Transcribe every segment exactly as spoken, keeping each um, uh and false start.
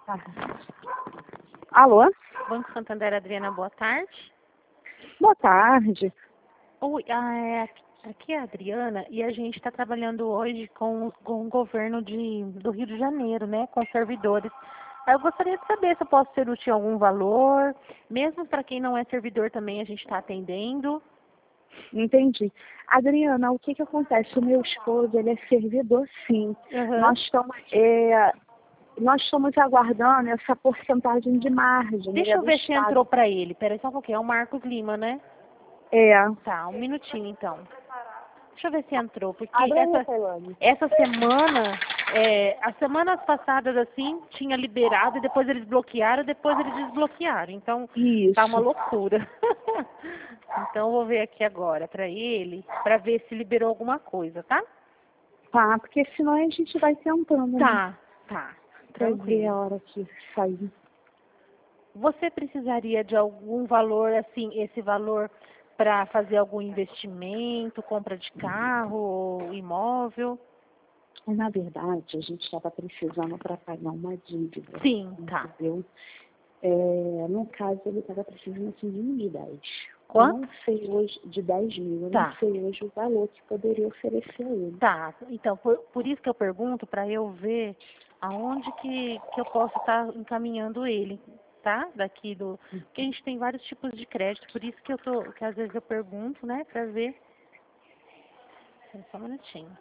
Tá. Alô? Banco Santander, Adriana, boa tarde. Boa tarde. Oi, ah, é, aqui é a Adriana e a gente está trabalhando hoje com, com o governo de, do Rio de Janeiro, né, com servidores. Aí eu gostaria de saber se eu posso ser útil em algum valor, mesmo para quem não é servidor também a gente está atendendo. Entendi. Adriana, o que que acontece? O meu esposo, ele é servidor, sim. Uhum. Nós estamos, é, nós estamos aguardando essa porcentagem de margem. Deixa Ele é eu do ver se Estado. entrou para ele. Peraí só um pouquinho, é o Marcos Lima, né? É. Tá, um minutinho então. Deixa eu ver se entrou, porque Abre aí, essa, Tailândia. essa semana, é, as semanas passadas assim, tinha liberado e depois eles bloquearam, depois eles desbloquearam. Então, tá uma Isso. loucura. Então, eu vou ver aqui agora para ele, para ver se liberou alguma coisa, tá? Tá, porque senão a gente vai tentando, né? Tá, tá. Pra ver a Tranquilo. hora que sair. Você precisaria de algum valor, assim, esse valor para fazer algum investimento, compra de carro ou imóvel? Na verdade, a gente estava precisando para pagar uma dívida. Sim, tá. Entendeu? É, no caso, ele estava precisando assim, de uns dez. Eu Quanto? não sei hoje, de dez mil, eu não Tá. sei hoje o valor que poderia oferecer a ele. Tá, então, por, por isso que eu pergunto, para eu ver aonde que, que eu posso estar encaminhando ele, tá? Daqui do... Porque a gente tem vários tipos de crédito, por isso que eu tô, que às vezes eu pergunto, né, para ver. Espera só um minutinho.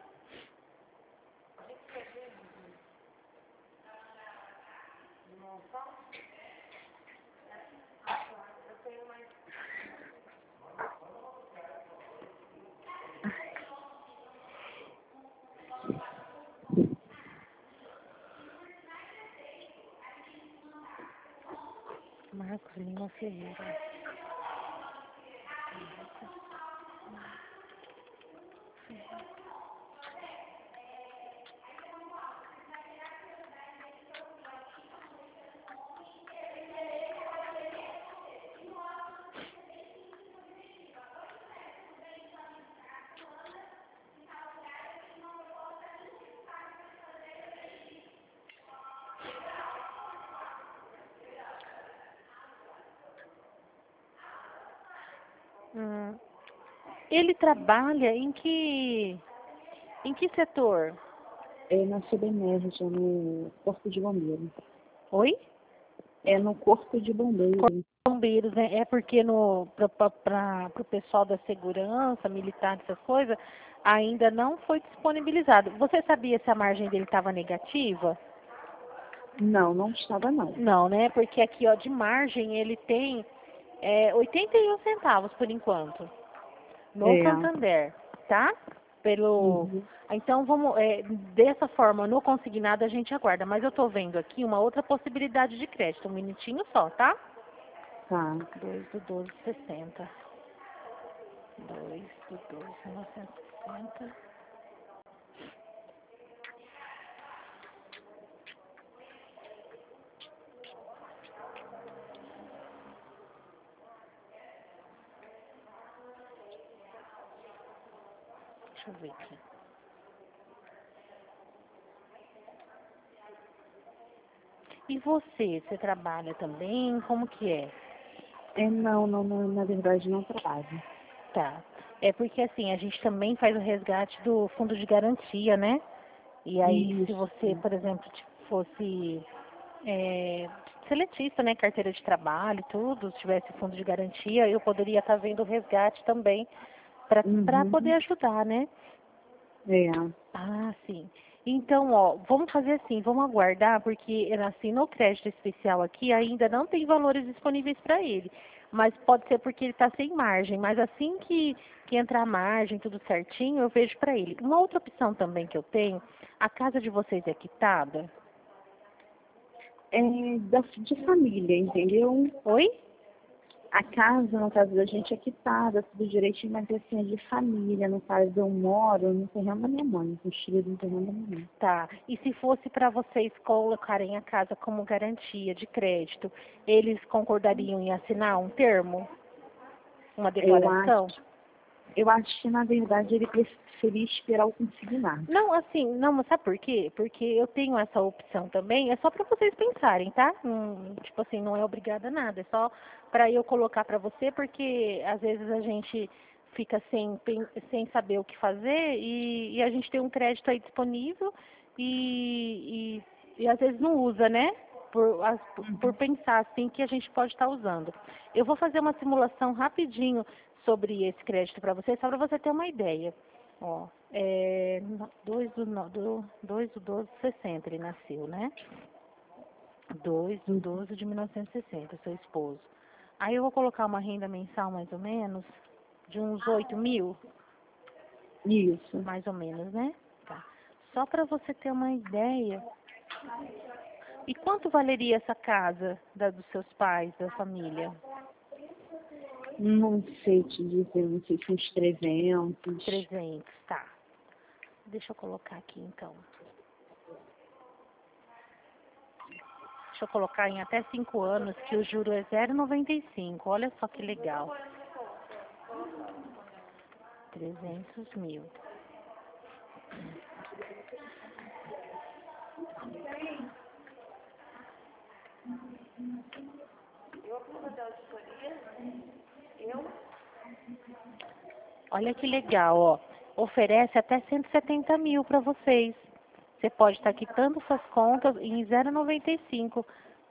Marcos Lima Ferreira. Hum. Ele trabalha em que, em que setor? É na Sebemerge, no Corpo de Bombeiro. Oi? É no Corpo de Bombeiro. Bombeiros, né? É porque no para o pessoal da segurança, militar, essas coisas, ainda não foi disponibilizado. Você sabia se a margem dele estava negativa? Não, não estava não. Não, né? Porque aqui, ó, de margem ele tem é, oitenta e um centavos por enquanto, no É. Santander, tá? Pelo Uhum. Então vamos, é, dessa forma, no consignado a gente aguarda, mas eu tô vendo aqui uma outra possibilidade de crédito, um minutinho só, tá? Tá. dois do doze, sessenta. dois do doze, novecentos e sessenta. Deixa eu ver aqui. E você, você trabalha também? Como que é? É, não, não, não, na verdade não trabalho. Tá. É porque assim, a gente também faz o resgate do fundo de garantia, né? E aí, se você, Isso. por exemplo, tipo, fosse é, seletista, né, carteira de trabalho, e tudo, se tivesse fundo de garantia, eu poderia estar vendo o resgate também para para Uhum. poder ajudar, né? É. Ah, sim. Então, ó, vamos fazer assim, vamos aguardar, porque assim, no crédito especial aqui ainda não tem valores disponíveis para ele. Mas pode ser porque ele está sem margem. Mas assim que, que entrar a margem, tudo certinho, eu vejo para ele. Uma outra opção também que eu tenho, a casa de vocês é quitada? É da, de família, entendeu? Oi? A casa, no caso da gente, é quitada, tudo direitinho, mas assim, é de família. No caso, eu moro no terreno da minha mãe, construído no terreno da minha mãe. Tá. E se fosse para vocês colocarem a casa como garantia de crédito, eles concordariam em assinar um termo? Uma Eu declaração? acho, Eu acho que, na verdade, ele preferia esperar o consignado. Não, assim, não, mas sabe por quê? Porque eu tenho essa opção também, é só para vocês pensarem, tá? Hum, tipo assim, não é obrigada a nada, é só para eu colocar para você, porque às vezes a gente fica sem, pen- sem saber o que fazer e, e a gente tem um crédito aí disponível e, e, e às vezes não usa, né? Por, as- por pensar assim que a gente pode estar usando. Eu vou fazer uma simulação rapidinho sobre esse crédito para você, só para você ter uma ideia. Ó, é dois do, no- do, dois do doze de sessenta ele nasceu, né? dois do doze de mil novecentos e sessenta, seu esposo. Aí eu vou colocar uma renda mensal mais ou menos de uns oito mil, Isso. mais ou menos, né? Tá. Só para você ter uma ideia. E quanto valeria essa casa da, dos seus pais, da família? Não sei te dizer, não sei se uns trezentos. trezentos, tá. Deixa eu colocar aqui então. Deixa eu colocar em até cinco anos, que o juro é zero vírgula noventa e cinco. Olha só que legal. trezentos mil. Olha que legal, ó. Oferece até cento e setenta mil para vocês. Você pode estar quitando suas contas em zero vírgula noventa e cinco.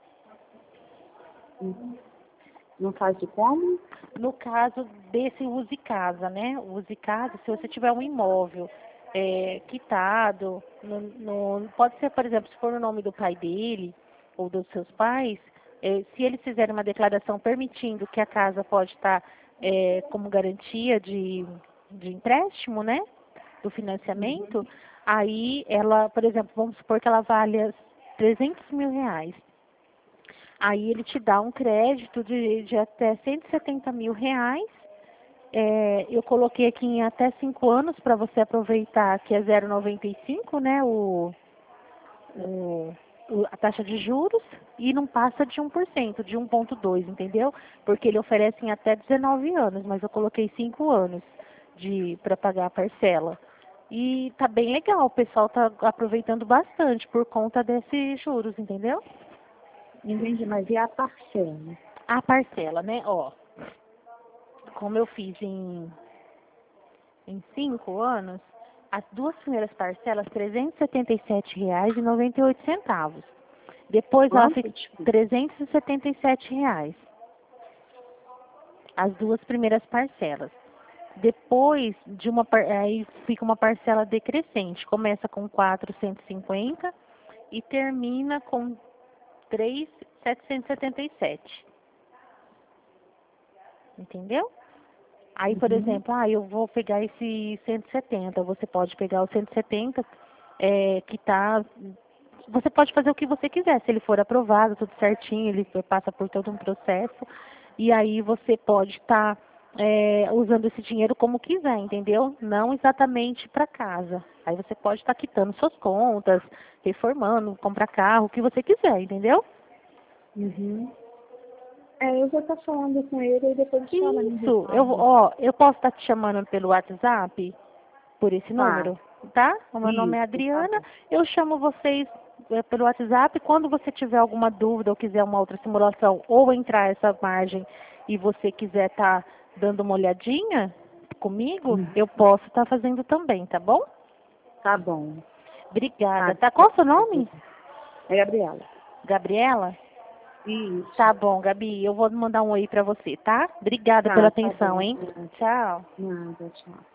Não faz de como? No caso desse use casa, né? O use casa, se você tiver um imóvel é, quitado, no, no- pode ser, por exemplo, se for no nome do pai dele ou dos seus pais, é, se eles fizerem uma declaração permitindo que a casa pode estar é, como garantia de, de empréstimo, né? Do financiamento, aí ela, por exemplo, vamos supor que ela valha trezentos mil reais. Aí ele te dá um crédito de, de até cento e setenta mil reais. É, eu coloquei aqui em até cinco anos para você aproveitar, que é zero vírgula noventa e cinco, né? O, o, o- a taxa de juros, e não passa de um por cento, de um vírgula dois, entendeu? Porque ele oferece em até dezenove anos, mas eu coloquei cinco anos de para pagar a parcela. E tá bem legal, o pessoal tá aproveitando bastante por conta desses juros, entendeu? Entendi, mas e a parcela? A parcela, né? Ó, como eu fiz em, em cinco anos, as duas primeiras parcelas, trezentos e setenta e sete reais e noventa e oito centavos. Depois ela Quanto? fica Desculpa. trezentos e setenta e sete reais. As duas primeiras parcelas. Depois de uma par- aí fica uma parcela decrescente. Começa com quatrocentos e cinquenta e termina com três mil setecentos e setenta e sete. Entendeu? Aí, por Uhum. exemplo, ah, eu vou pegar esse cento e setenta. Você pode pegar o cento e setenta, é, que tá. Você pode fazer o que você quiser. Se ele for aprovado, tudo certinho, ele passa por todo um processo. E aí você pode estar usando esse dinheiro como quiser, entendeu? Não exatamente para casa. Aí você pode estar quitando suas contas, reformando, comprar carro, o que você quiser, entendeu? Uhum. É, eu vou estar falando com ele e depois eu falo, me Isso. Eu, retorno. ó, eu posso estar te chamando pelo WhatsApp? Por esse Tá. número, tá? O meu nome é Isso, tá Adriana. bom. Eu chamo vocês é, pelo WhatsApp. Quando você tiver alguma dúvida ou quiser uma outra simulação ou entrar essa margem e você quiser estar dando uma olhadinha comigo, Uhum. eu posso estar fazendo também, tá bom? Tá bom. Obrigada. Tá. Tá? Qual o seu nome? É Gabriela. Gabriela? Isso. Tá bom, Gabi. Eu vou mandar um oi pra você, tá? Obrigada pela Tá, tá atenção, bom. hein? Tchau. Nada, tchau.